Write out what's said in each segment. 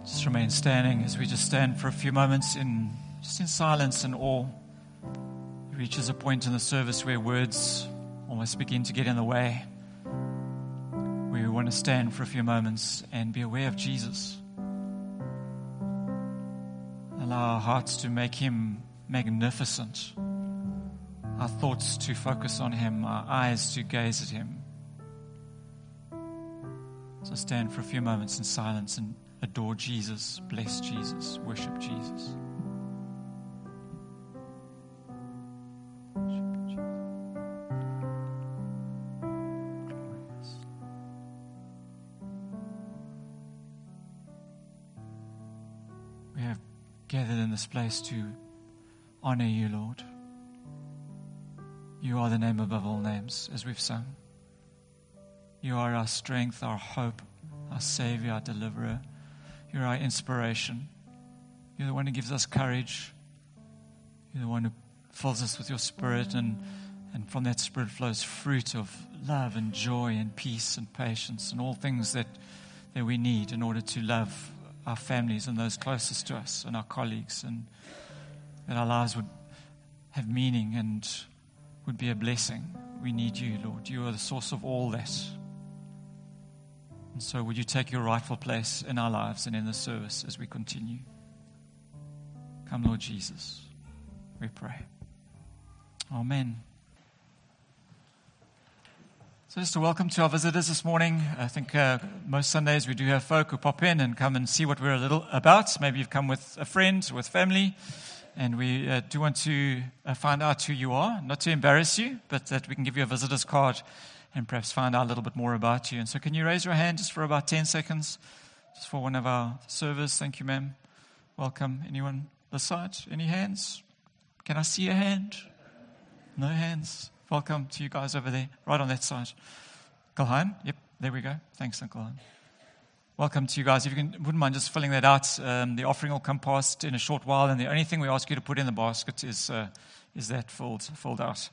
Just remain standing as we just stand for a few moments in silence and awe. It reaches a point in the service where words almost begin to get in the way. We want to stand for a few moments and be aware of Jesus. Allow our hearts to make Him magnificent, our thoughts to focus on Him, our eyes to gaze at Him. So stand for a few moments in silence and adore Jesus, bless Jesus, worship Jesus. We have gathered in this place to honor you, Lord. You are the name above all names, as we've sung. You are our strength, our hope, our Savior, our deliverer. You're our inspiration. You're the one who gives us courage. You're the one who fills us with your Spirit, and from that Spirit flows fruit of love and joy and peace and patience and all things that we need in order to love our families and those closest to us and our colleagues, and that our lives would have meaning and would be a blessing. We need you, Lord. You are the source of all that. And so would you take your rightful place in our lives and in the service as we continue? Come, Lord Jesus, we pray. Amen. So just a welcome to our visitors this morning. I think most Sundays we do have folk who pop in and come and see what we're a little about. Maybe you've come with a friend, with family, and we do want to find out who you are, not to embarrass you, but that we can give you a visitor's card and perhaps find out a little bit more about you. And so can you raise your hand just for about 10 seconds, just for one of our servers? Thank you, ma'am. Welcome. Anyone this side? Any hands? Can I see a hand? No hands. Welcome to you guys over there, right on that side. Gulhan? Yep, there we go. Thanks, Uncle Han. Welcome to you guys. If you wouldn't mind just filling that out, the offering will come past in a short while, and the only thing we ask you to put in the basket is that filled out.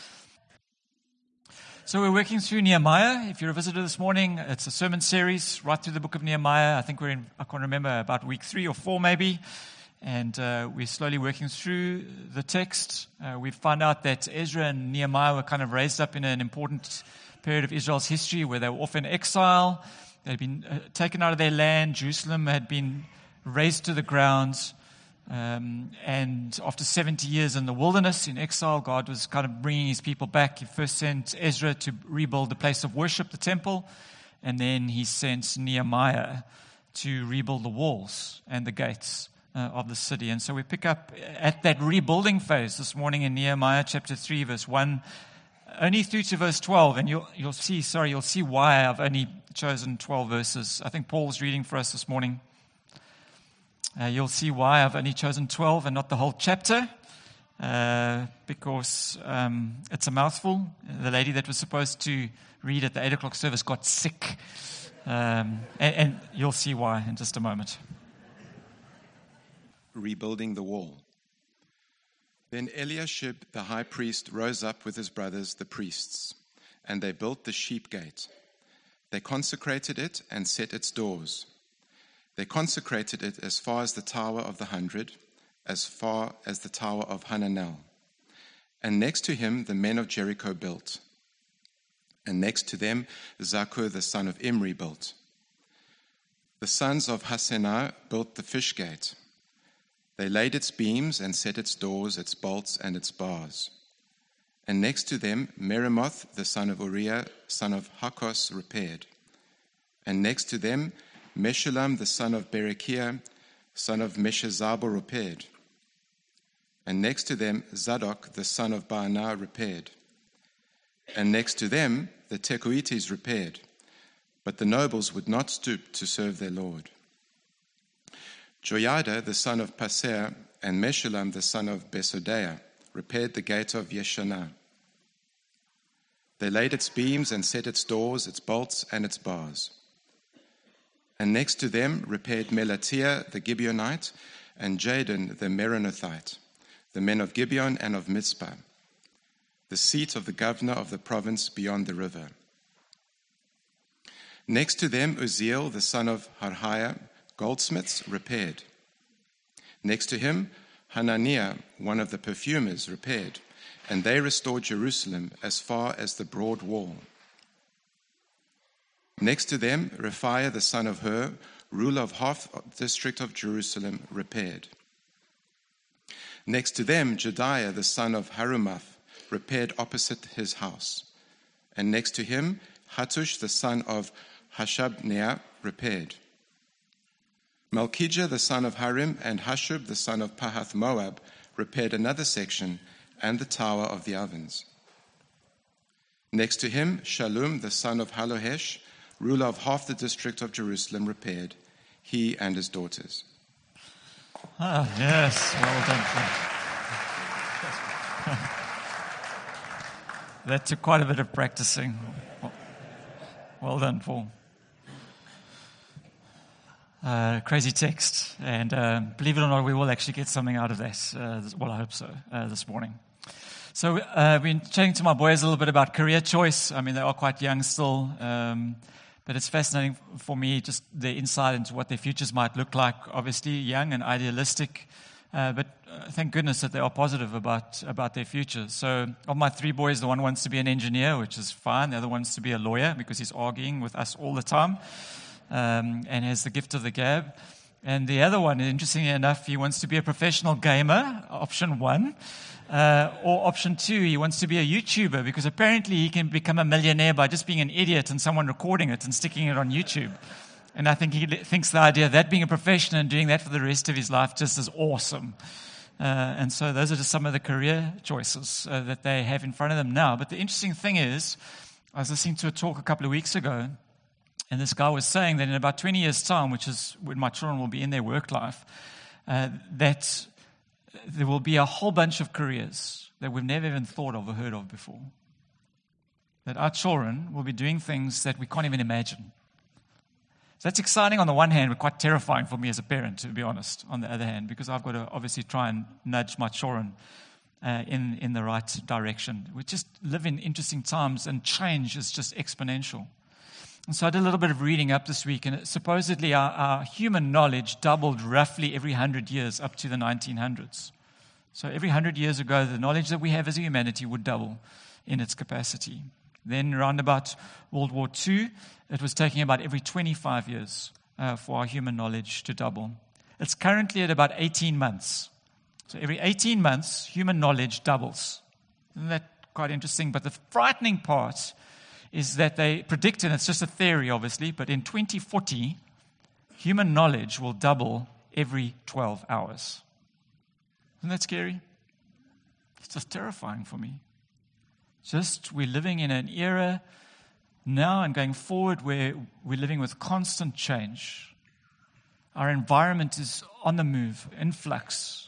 So we're working through Nehemiah. If you're a visitor this morning, it's a sermon series right through the book of Nehemiah. I think we're in, I can't remember, about week 3 or 4 maybe. And we're slowly working through the text. We've found out that Ezra and Nehemiah were kind of raised up in an important period of Israel's history where they were off in exile. They'd been taken out of their land. Jerusalem had been razed to the ground. And after 70 years in the wilderness, in exile, God was kind of bringing His people back. He first sent Ezra to rebuild the place of worship, the temple, and then He sent Nehemiah to rebuild the walls and the gates of the city. And so we pick up at that rebuilding phase this morning in Nehemiah chapter 3, verse 1, only through to verse 12. And you'll see why I've only chosen 12 verses. I think Paul's reading for us this morning. You'll see why I've only chosen 12 and not the whole chapter, because it's a mouthful. The lady that was supposed to read at the 8 o'clock service got sick, and you'll see why in just a moment. Rebuilding the wall. Then Eliashib the high priest rose up with his brothers the priests, and they built the sheep gate. They consecrated it and set its doors. They consecrated it as far as the Tower of the 100, as far as the Tower of Hananel. And next to him the men of Jericho built. And next to them Zakur the son of Imri built. The sons of Hasenah built the fish gate. They laid its beams and set its doors, its bolts, and its bars. And next to them Meremoth the son of Uriah, son of Hakos, repaired. And next to them Meshullam the son of Berechiah, son of Meshezabel, repaired. And next to them Zadok the son of Baanah repaired. And next to them the Tekoites repaired. But the nobles would not stoop to serve their lord. Joiada the son of Paseah and Meshullam the son of Besodeiah repaired the gate of Yeshanah. They laid its beams and set its doors, its bolts, and its bars. And next to them repaired Melatiah the Gibeonite and Jadon the Meronothite, the men of Gibeon and of Mizpah, the seat of the governor of the province beyond the river. Next to them Uzziel the son of Harhaiah, goldsmiths, repaired. Next to him, Hananiah, one of the perfumers, repaired, and they restored Jerusalem as far as the broad wall. Next to them, Rephaiah the son of Hur, ruler of half the district of Jerusalem, repaired. Next to them, Jediah the son of Harumath repaired opposite his house. And next to him, Hattush the son of Hashabneah repaired. Malchijah the son of Harim and Hashub the son of Pahath Moab repaired another section and the tower of the ovens. Next to him, Shallum the son of Halohesh, ruler of half the district of Jerusalem, repaired, he and his daughters. Ah, yes, well done. That took quite a bit of practicing. Well done, Paul. Crazy text, and believe it or not, we will actually get something out of this. Well, I hope so, this morning. So I've been chatting to my boys a little bit about career choice. I mean, they are quite young still, but it's fascinating for me, just the insight into what their futures might look like. Obviously, young and idealistic, but thank goodness that they are positive about their futures. So of my three boys, the one wants to be an engineer, which is fine. The other wants to be a lawyer because he's arguing with us all the time. And has the gift of the gab. And the other one, interestingly enough, he wants to be a professional gamer, option one. Or option two, he wants to be a YouTuber because apparently he can become a millionaire by just being an idiot and someone recording it and sticking it on YouTube. And I think he thinks the idea of that being a profession and doing that for the rest of his life just is awesome. And so those are just some of the career choices that they have in front of them now. But the interesting thing is, I was listening to a talk a couple of weeks ago, and this guy was saying that in about 20 years' time, which is when my children will be in their work life, that there will be a whole bunch of careers that we've never even thought of or heard of before. That our children will be doing things that we can't even imagine. So that's exciting on the one hand, but quite terrifying for me as a parent, to be honest, on the other hand, because I've got to obviously try and nudge my children in the right direction. We just live in interesting times, and change is just exponential. And so I did a little bit of reading up this week, and supposedly our human knowledge doubled roughly every 100 years up to the 1900s. So every 100 years ago, the knowledge that we have as a humanity would double in its capacity. Then around about World War II, it was taking about every 25 years for our human knowledge to double. It's currently at about 18 months. So every 18 months, human knowledge doubles. Isn't that quite interesting? But the frightening part is that they predict, and it's just a theory obviously, but in 2040, human knowledge will double every 12 hours. Isn't that scary? It's just terrifying for me. We're living in an era now and going forward where we're living with constant change. Our environment is on the move, in flux.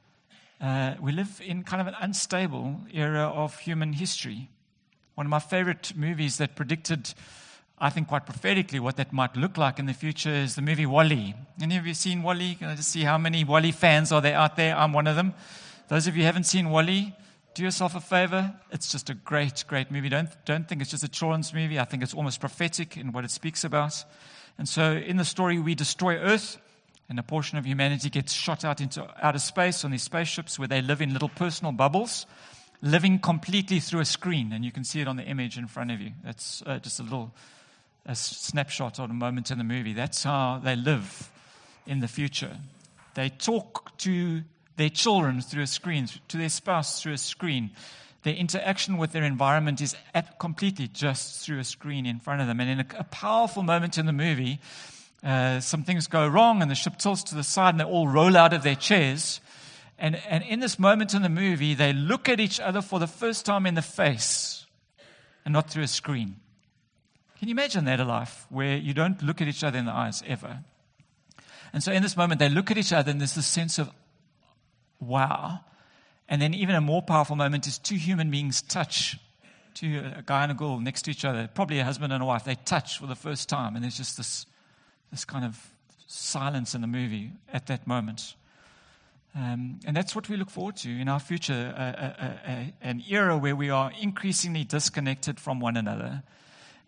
We live in kind of an unstable era of human history. One of my favorite movies that predicted, I think quite prophetically, what that might look like in the future is the movie WALL-E. Any of you seen WALL-E? Can I just see how many WALL-E fans are there out there? I'm one of them. Those of you who haven't seen WALL-E, do yourself a favor. It's just a great, great movie. Don't think it's just a children's movie. I think it's almost prophetic in what it speaks about. And so in the story, we destroy Earth, and a portion of humanity gets shot out into outer space on these spaceships where they live in little personal bubbles, living completely through a screen, and you can see it on the image in front of you. That's just a snapshot or a moment in the movie. That's how they live in the future. They talk to their children through a screen, to their spouse through a screen. Their interaction with their environment is completely just through a screen in front of them. And in a powerful moment in the movie, some things go wrong, and the ship tilts to the side, and they all roll out of their chairs. And in this moment in the movie, they look at each other for the first time in the face and not through a screen. Can you imagine that, a life where you don't look at each other in the eyes ever? And so in this moment, they look at each other and there's this sense of, wow. And then even a more powerful moment is two human beings touch, a guy and a girl next to each other, probably a husband and a wife. They touch for the first time, and there's just this kind of silence in the movie at that moment. And that's what we look forward to in our future, an era where we are increasingly disconnected from one another.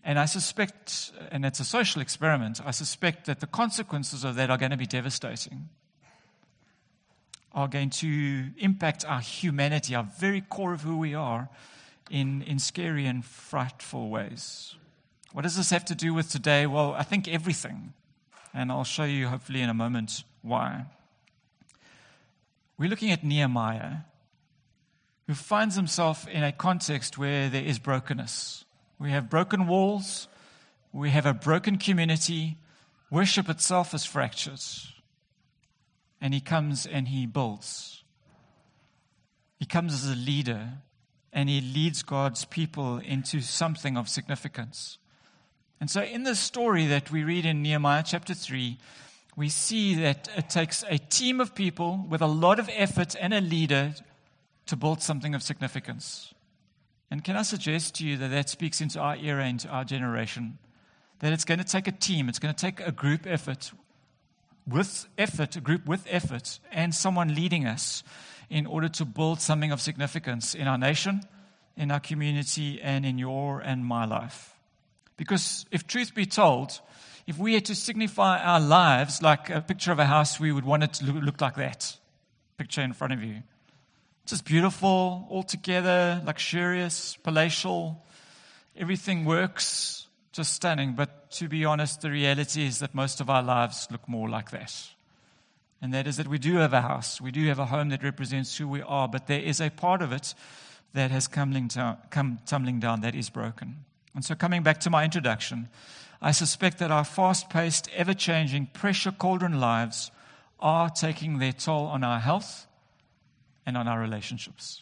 And I suspect, and it's a social experiment, I suspect that the consequences of that are going to be devastating, are going to impact our humanity, our very core of who we are, in scary and frightful ways. What does this have to do with today? Well, I think everything. And I'll show you hopefully in a moment why. We're looking at Nehemiah, who finds himself in a context where there is brokenness. We have broken walls. We have a broken community. Worship itself is fractured. And he comes and he builds. He comes as a leader, and he leads God's people into something of significance. And so in this story that we read in Nehemiah chapter 3, we see that it takes a team of people with a lot of effort and a leader to build something of significance. And can I suggest to you that that speaks into our era, into our generation, that it's going to take a team, it's going to take a group effort, a group with effort, and someone leading us in order to build something of significance in our nation, in our community, and in your and my life. Because if truth be told, if we had to signify our lives like a picture of a house, we would want it to look like that picture in front of you. Just beautiful, all together, luxurious, palatial. Everything works, just stunning. But to be honest, the reality is that most of our lives look more like that. And that is that we do have a house. We do have a home that represents who we are. But there is a part of it that has come tumbling down, that is broken. And so coming back to my introduction, I suspect that our fast-paced, ever-changing, pressure cauldron lives are taking their toll on our health and on our relationships.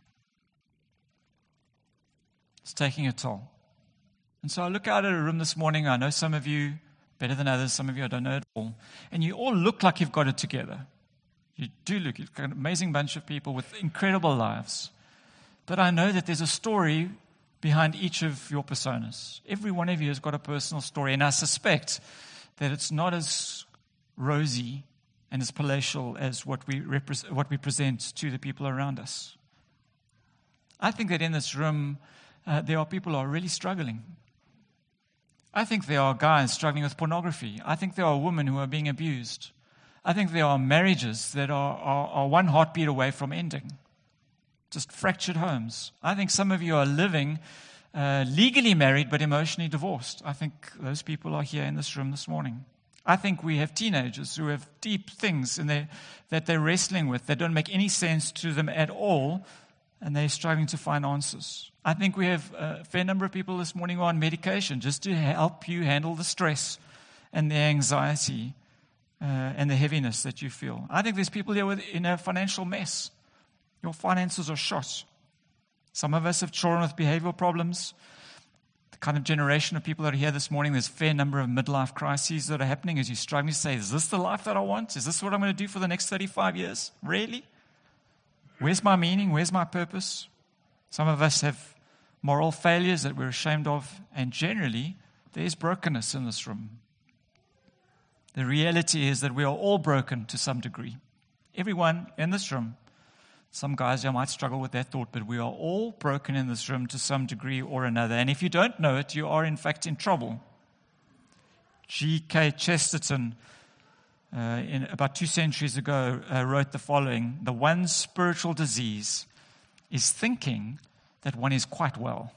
It's taking a toll. And so I look out at a room this morning. I know some of you better than others. Some of you I don't know at all. And you all look like you've got it together. You do look. You've got an amazing bunch of people with incredible lives. But I know that there's a story behind each of your personas. Every one of you has got a personal story. And I suspect that it's not as rosy and as palatial as what we present to the people around us. I think that in this room, there are people who are really struggling. I think there are guys struggling with pornography. I think there are women who are being abused. I think there are marriages that are one heartbeat away from ending. Just fractured homes. I think some of you are living legally married but emotionally divorced. I think those people are here in this room this morning. I think we have teenagers who have deep things that they're wrestling with that don't make any sense to them at all, and they're struggling to find answers. I think we have a fair number of people this morning who are on medication just to help you handle the stress and the anxiety and the heaviness that you feel. I think there's people here in a financial mess. Your finances are shot. Some of us have children with behavioral problems. The kind of generation of people that are here this morning, there's a fair number of midlife crises that are happening as you're struggling to say, is this the life that I want? Is this what I'm going to do for the next 35 years? Really? Where's my meaning? Where's my purpose? Some of us have moral failures that we're ashamed of, and generally, there's brokenness in this room. The reality is that we are all broken to some degree. Everyone in this room. Some guys here might struggle with that thought, but we are all broken in this room to some degree or another. And if you don't know it, you are in fact in trouble. G.K. Chesterton, about 2 centuries ago, wrote the following: the one spiritual disease is thinking that one is quite well.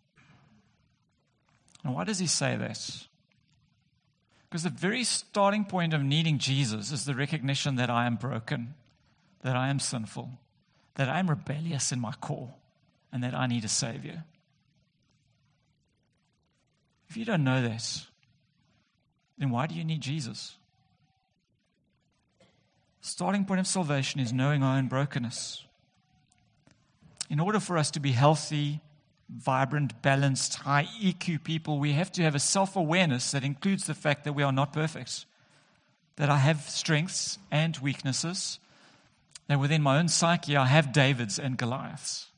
And why does he say that? Because the very starting point of needing Jesus is the recognition that I am broken, that I am sinful, that I'm rebellious in my core, and that I need a Savior. If you don't know that, then why do you need Jesus? Starting point of salvation is knowing our own brokenness. In order for us to be healthy, vibrant, balanced, high EQ people, we have to have a self-awareness that includes the fact that we are not perfect, that I have strengths and weaknesses, that within my own psyche, I have Davids and Goliaths.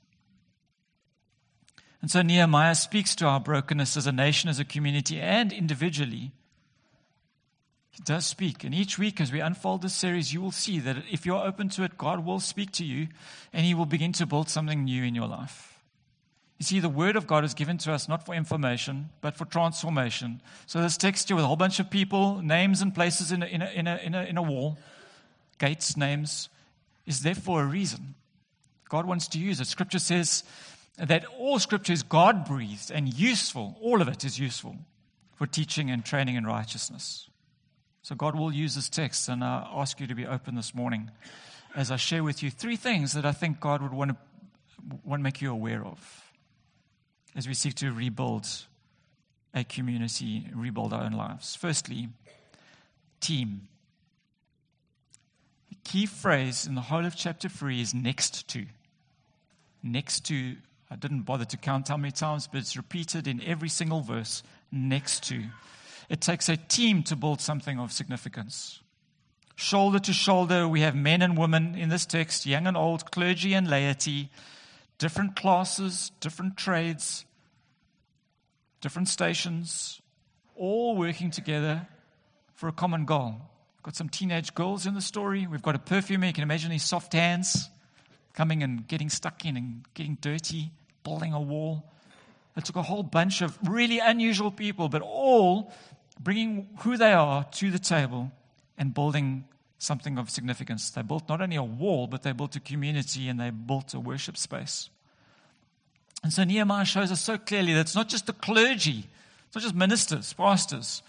And so Nehemiah speaks to our brokenness as a nation, as a community, and individually. He does speak. And each week as we unfold this series, you will see that if you're open to it, God will speak to you, and He will begin to build something new in your life. You see, the Word of God is given to us not for information, but for transformation. So this text here with a whole bunch of people, names and places in a wall, gates, names, is there for a reason. God wants to use it. Scripture says that all Scripture is God-breathed and useful. All of it is useful for teaching and training in righteousness. So God will use this text, and I ask you to be open this morning as I share with you 3 things that I think God would want to make you aware of as we seek to rebuild a community, rebuild our own lives. Firstly, team. The key phrase in the whole of chapter 3 is next to. Next to, I didn't bother to count how many times, but it's repeated in every single verse, next to. It takes a team to build something of significance. Shoulder to shoulder, we have men and women in this text, young and old, clergy and laity, different classes, different trades, different stations, all working together for a common goal. We've got some teenage girls in the story. We've got a perfumer. You can imagine these soft hands coming and getting stuck in and getting dirty, building a wall. It took a whole bunch of really unusual people, but all bringing who they are to the table and building something of significance. They built not only a wall, but they built a community and they built a worship space. And so Nehemiah shows us so clearly that it's not just the clergy, it's not just ministers, pastors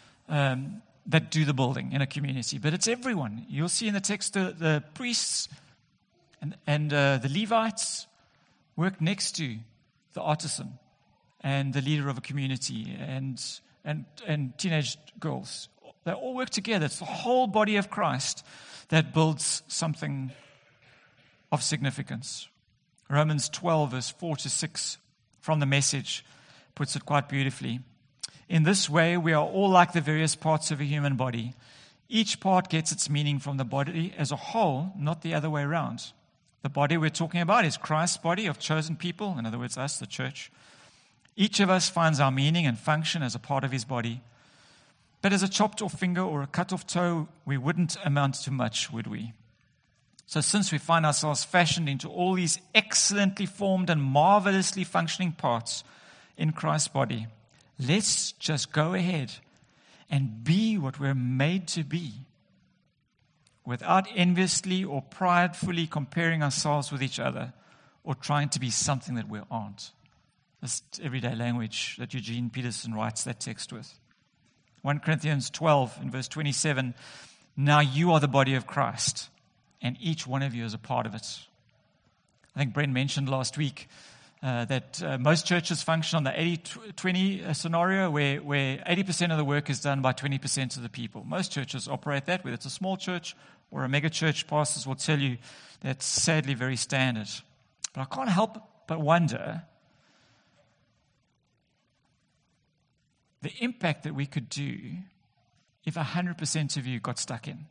that do the building in a community, but it's everyone. You'll see in the text the priests and the Levites work next to the artisan and the leader of a community and teenage girls. They all work together. It's the whole body of Christ that builds something of significance. Romans 12, verse 4-6 from the Message puts it quite beautifully. In this way, we are all like the various parts of a human body. Each part gets its meaning from the body as a whole, not the other way around. The body we're talking about is Christ's body of chosen people, in other words, us, the church. Each of us finds our meaning and function as a part of his body. But as a chopped off finger or a cut off toe, we wouldn't amount to much, would we? So since we find ourselves fashioned into all these excellently formed and marvelously functioning parts in Christ's body, let's just go ahead and be what we're made to be without enviously or pridefully comparing ourselves with each other or trying to be something that we aren't. This everyday language that Eugene Peterson writes that text with. 1 Corinthians 12 in verse 27, now you are the body of Christ, and each one of you is a part of it. I think Brent mentioned last week that most churches function on the 80-20 scenario where 80% of the work is done by 20% of the people. Most churches operate that, whether it's a small church or a mega church. Pastors will tell you that's sadly very standard. But I can't help but wonder the impact that we could do if 100% of you got stuck in.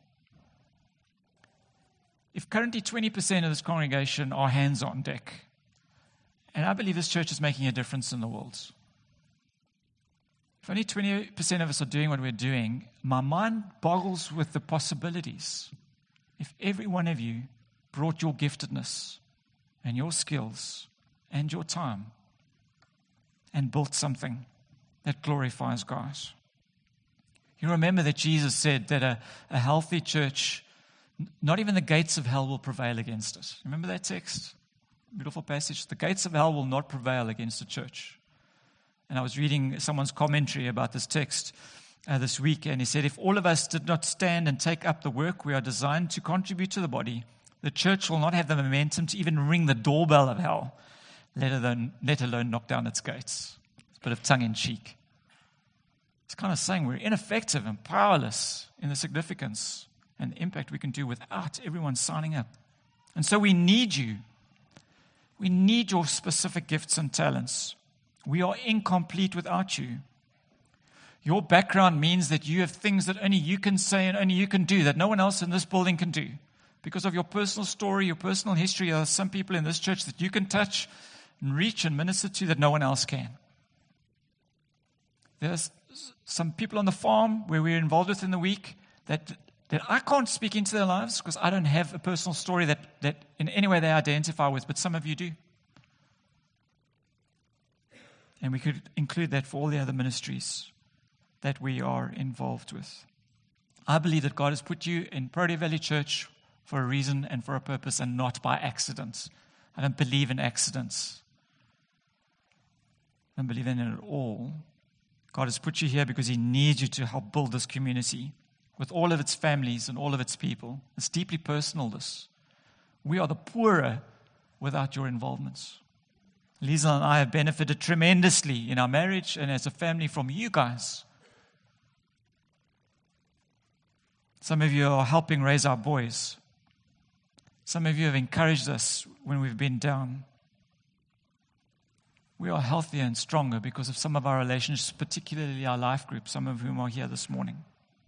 If currently 20% of this congregation are hands on deck, and I believe this church is making a difference in the world. If only 20% of us are doing what we're doing, my mind boggles with the possibilities. If every one of you brought your giftedness and your skills and your time and built something that glorifies God. You remember that Jesus said that a healthy church, not even the gates of hell will prevail against it. Remember that text? Beautiful passage. The gates of hell will not prevail against the church. And I was reading someone's commentary about this text this week, and he said, if all of us did not stand and take up the work we are designed to contribute to the body, the church will not have the momentum to even ring the doorbell of hell, let alone knock down its gates. It's a bit of tongue-in-cheek. It's kind of saying we're ineffective and powerless in the significance and the impact we can do without everyone signing up. And so we need you. We need your specific gifts and talents. We are incomplete without you. Your background means that you have things that only you can say and only you can do, that no one else in this building can do. Because of your personal story, your personal history, there are some people in this church that you can touch and reach and minister to that no one else can. There's some people on the farm where we're involved with in the week that I can't speak into their lives because I don't have a personal story that in any way they identify with, but some of you do. And we could include that for all the other ministries that we are involved with. I believe that God has put you in Prairie Valley Church for a reason and for a purpose and not by accident. I don't believe in accidents. I don't believe in it at all. God has put you here because He needs you to help build this community with all of its families and all of its people. It's deeply personal, this. We are the poorer without your involvements. Lisa and I have benefited tremendously in our marriage and as a family from you guys. Some of you are helping raise our boys. Some of you have encouraged us when we've been down. We are healthier and stronger because of some of our relationships, particularly our life group, some of whom are here this morning.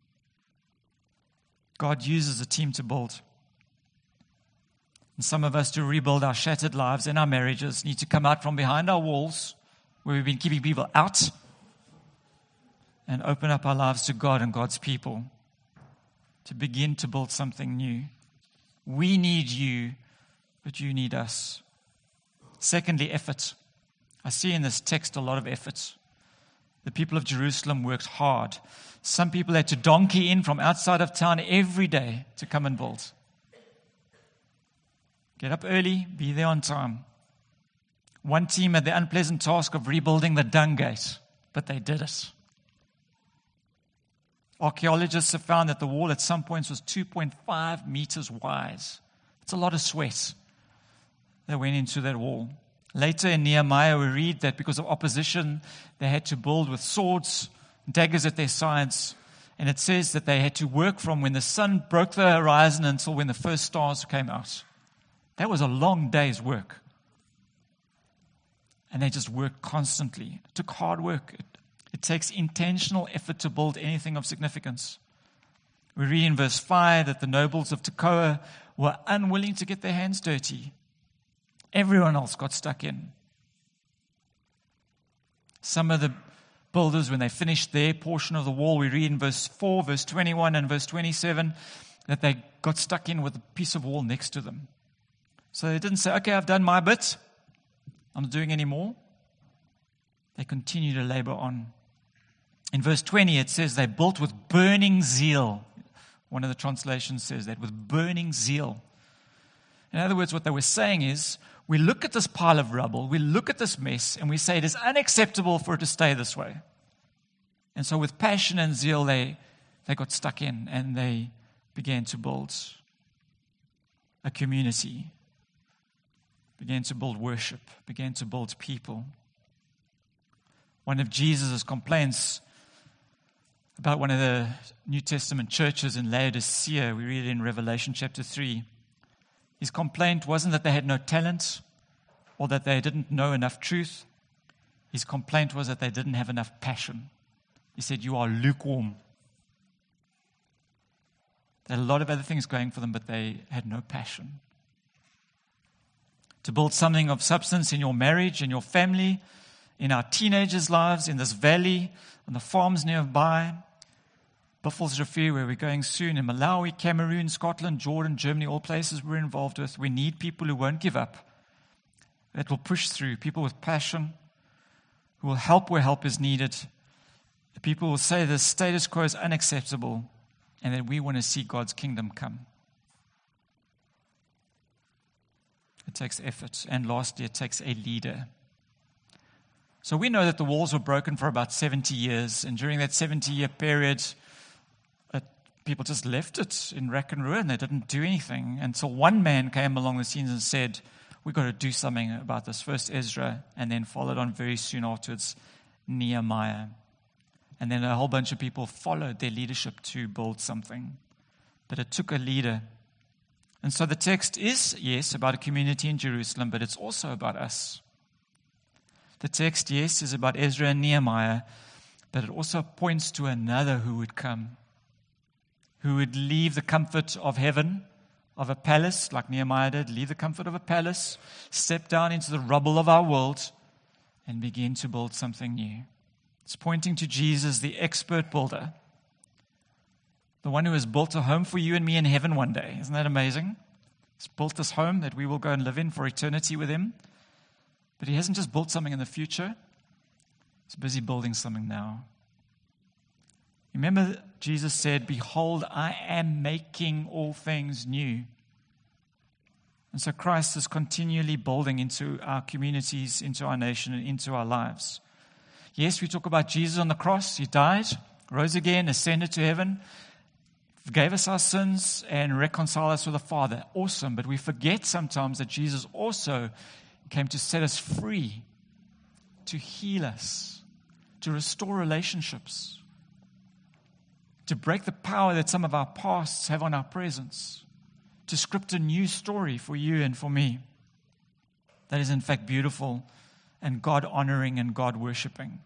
God uses a team to build. And some of us, to rebuild our shattered lives and our marriages, need to come out from behind our walls where we've been keeping people out and open up our lives to God and God's people to begin to build something new. We need you, but you need us. Secondly, effort. I see in this text a lot of effort. The people of Jerusalem worked hard. Some people had to donkey in from outside of town every day to come and build. Get up early, be there on time. One team had the unpleasant task of rebuilding the dung gate, but they did it. Archaeologists have found that the wall at some points was 2.5 meters wide. It's a lot of sweat that went into that wall. Later in Nehemiah, we read that because of opposition, they had to build with swords, daggers at their sides. And it says that they had to work from when the sun broke the horizon until when the first stars came out. That was a long day's work. And they just worked constantly. It took hard work. It takes intentional effort to build anything of significance. We read in verse 5 that the nobles of Tekoa were unwilling to get their hands dirty. Everyone else got stuck in. Some of the builders, when they finished their portion of the wall, we read in verse 4, verse 21, and verse 27, that they got stuck in with a piece of wall next to them. So they didn't say, okay, I've done my bit. I'm not doing any more. They continue to labor on. In verse 20, it says they built with burning zeal. One of the translations says that, with burning zeal. In other words, what they were saying is, we look at this pile of rubble, we look at this mess, and we say it is unacceptable for it to stay this way. And so with passion and zeal, they got stuck in and they began to build a community, began to build worship, began to build people. One of Jesus' complaints about one of the New Testament churches in Laodicea, we read it in Revelation chapter 3. His complaint wasn't that they had no talent or that they didn't know enough truth. His complaint was that they didn't have enough passion. He said, you are lukewarm. They had a lot of other things going for them, but they had no passion. To build something of substance in your marriage, in your family, in our teenagers' lives, in this valley, on the farms nearby, Buffelsrivier, where we're going soon, in Malawi, Cameroon, Scotland, Jordan, Germany, all places we're involved with. We need people who won't give up, that will push through, people with passion, who will help where help is needed. The people who will say the status quo is unacceptable and that we want to see God's kingdom come. It takes effort. And lastly, it takes a leader. So we know that the walls were broken for about 70 years. And during that 70-year period, people just left it in rack and ruin. They didn't do anything until one man came along the scenes and said, we've got to do something about this. First Ezra, and then followed on very soon afterwards, Nehemiah. And then a whole bunch of people followed their leadership to build something. But it took a leader. And so the text is, yes, about a community in Jerusalem, but it's also about us. The text, yes, is about Ezra and Nehemiah, but it also points to another who would come, who would leave the comfort of heaven, of a palace, like Nehemiah did, leave the comfort of a palace, step down into the rubble of our world, and begin to build something new. It's pointing to Jesus, the expert builder, the one who has built a home for you and me in heaven one day. Isn't that amazing? He's built this home that we will go and live in for eternity with him. But he hasn't just built something in the future. He's busy building something now. Remember, Jesus said, "Behold, I am making all things new." And so Christ is continually building into our communities, into our nation, and into our lives. Yes, we talk about Jesus on the cross. He died, rose again, ascended to heaven, forgave us our sins, and reconciled us with the Father. Awesome. But we forget sometimes that Jesus also came to set us free, to heal us, to restore relationships, to break the power that some of our pasts have on our presence, to script a new story for you and for me that is in fact beautiful and God-honoring and God-worshipping.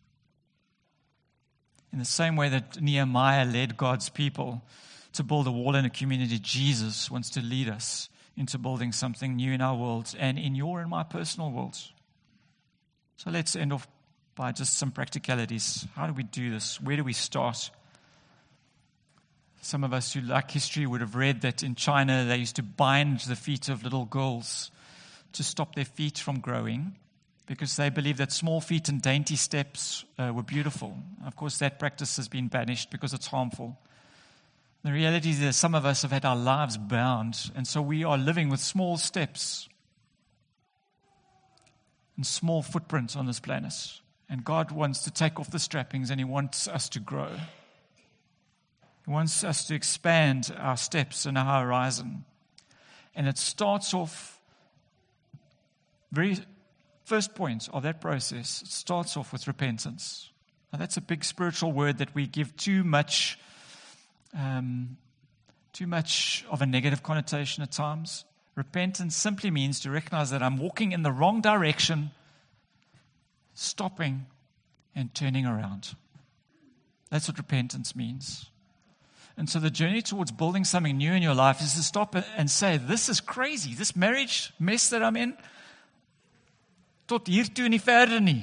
In the same way that Nehemiah led God's people to build a wall in a community, Jesus wants to lead us into building something new in our world and in your and my personal world. So let's end off by just some practicalities. How do we do this? Where do we start? Some of us who like history would have read that in China they used to bind the feet of little girls to stop their feet from growing because they believed that small feet and dainty steps were beautiful. Of course, that practice has been banished because it's harmful. The reality is that some of us have had our lives bound, and so we are living with small steps and small footprints on this planet. And God wants to take off the strappings, and He wants us to grow. He wants us to expand our steps and our horizon. And it starts off, very first point of that process, it starts off with repentance. Now that's a big spiritual word that we give too much of a negative connotation at times. Repentance simply means to recognize that I'm walking in the wrong direction, stopping and turning around. That's what repentance means. And so the journey towards building something new in your life is to stop and say, this is crazy. This marriage mess that I'm in, tot hiertoe nie verder nie.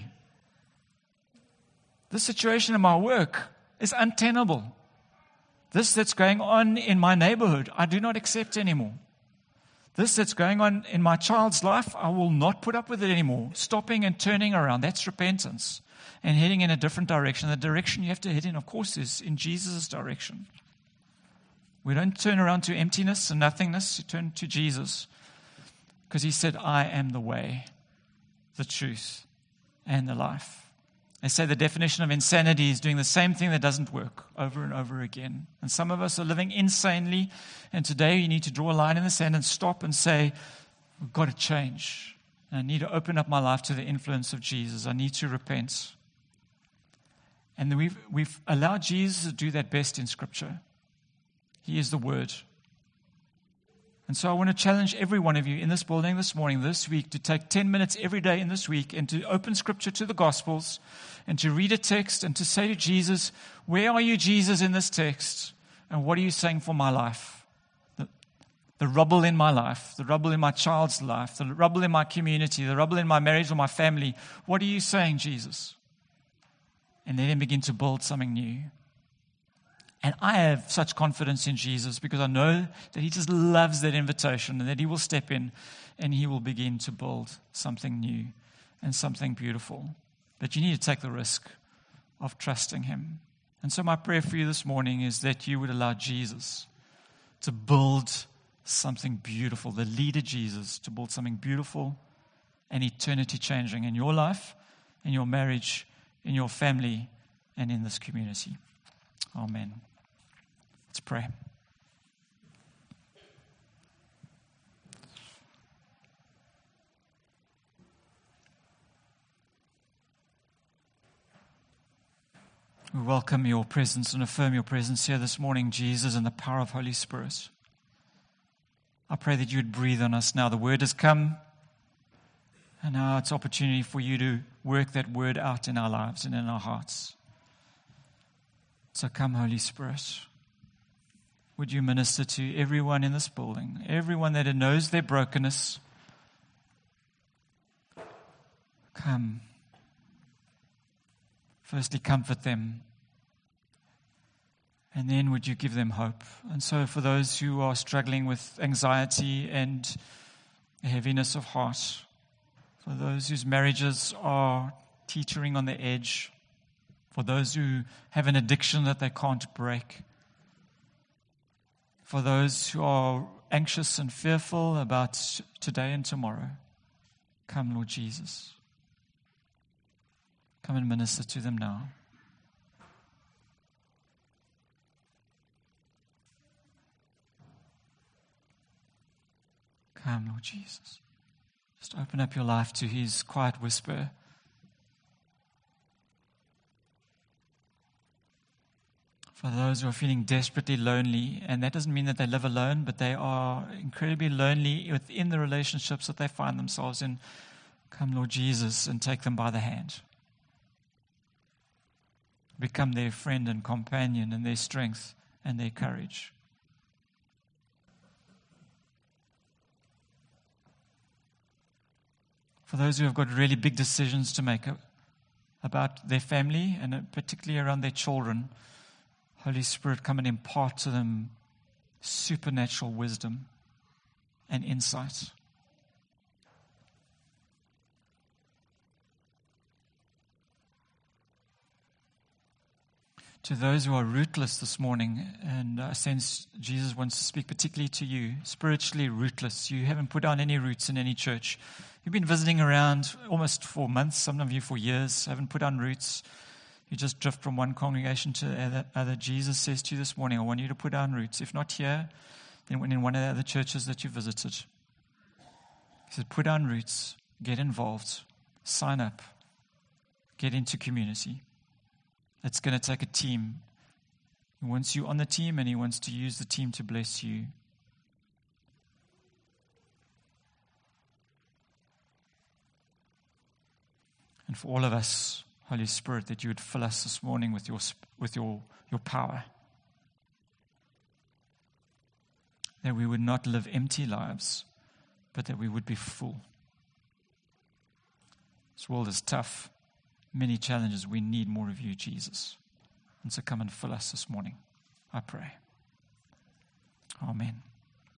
This situation in my work is untenable. This that's going on in my neighborhood, I do not accept anymore. This that's going on in my child's life, I will not put up with it anymore. Stopping and turning around, that's repentance. And heading in a different direction. The direction you have to head in, of course, is in Jesus' direction. We don't turn around to emptiness and nothingness. You turn to Jesus. Because He said, I am the way, the truth, and the life. They say the definition of insanity is doing the same thing that doesn't work over and over again. And some of us are living insanely. And today you need to draw a line in the sand and stop and say, we've got to change. I need to open up my life to the influence of Jesus. I need to repent. And we've allowed Jesus to do that best in Scripture. He is the Word. And so I want to challenge every one of you in this building this morning, this week, to take 10 minutes every day in this week and to open Scripture to the Gospels and to read a text and to say to Jesus, where are you, Jesus, in this text? And what are you saying for my life? The rubble in my life, the rubble in my child's life, the rubble in my community, the rubble in my marriage or my family. What are you saying, Jesus? And then begin to build something new. And I have such confidence in Jesus because I know that He just loves that invitation and that He will step in and He will begin to build something new and something beautiful. But you need to take the risk of trusting Him. And so my prayer for you this morning is that you would allow Jesus to build something beautiful, the leader Jesus, to build something beautiful and eternity changing in your life, in your marriage, in your family, and in this community. Amen. Let's pray. We welcome your presence and affirm your presence here this morning, Jesus, and the power of Holy Spirit. I pray that you would breathe on us now. The word has come, and now it's opportunity for you to work that word out in our lives and in our hearts. So come, Holy Spirit. Would you minister to everyone in this building, everyone that knows their brokenness? Come. Firstly, comfort them. And then would you give them hope? And so for those who are struggling with anxiety and a heaviness of heart, for those whose marriages are teetering on the edge, for those who have an addiction that they can't break, for those who are anxious and fearful about today and tomorrow. Come, Lord Jesus. Come and minister to them now. Come, Lord Jesus. Just open up your life to His quiet whisper. For those who are feeling desperately lonely, and that doesn't mean that they live alone, but they are incredibly lonely within the relationships that they find themselves in, come, Lord Jesus, and take them by the hand. Become their friend and companion and their strength and their courage. For those who have got really big decisions to make about their family and particularly around their children, Holy Spirit, come and impart to them supernatural wisdom and insight. To those who are rootless this morning, and I sense Jesus wants to speak particularly to you, spiritually rootless. You haven't put down any roots in any church. You've been visiting around almost for months, some of you for years, haven't put down roots. You just drift from one congregation to the other. Jesus says to you this morning, I want you to put down roots. If not here, then in one of the other churches that you visited. He said, put down roots, get involved, sign up, get into community. It's going to take a team. He wants you on the team, and He wants to use the team to bless you. And for all of us, Holy Spirit, that you would fill us this morning with your power. That we would not live empty lives, but that we would be full. This world is tough. Many challenges. We need more of you, Jesus. And so come and fill us this morning, I pray. Amen.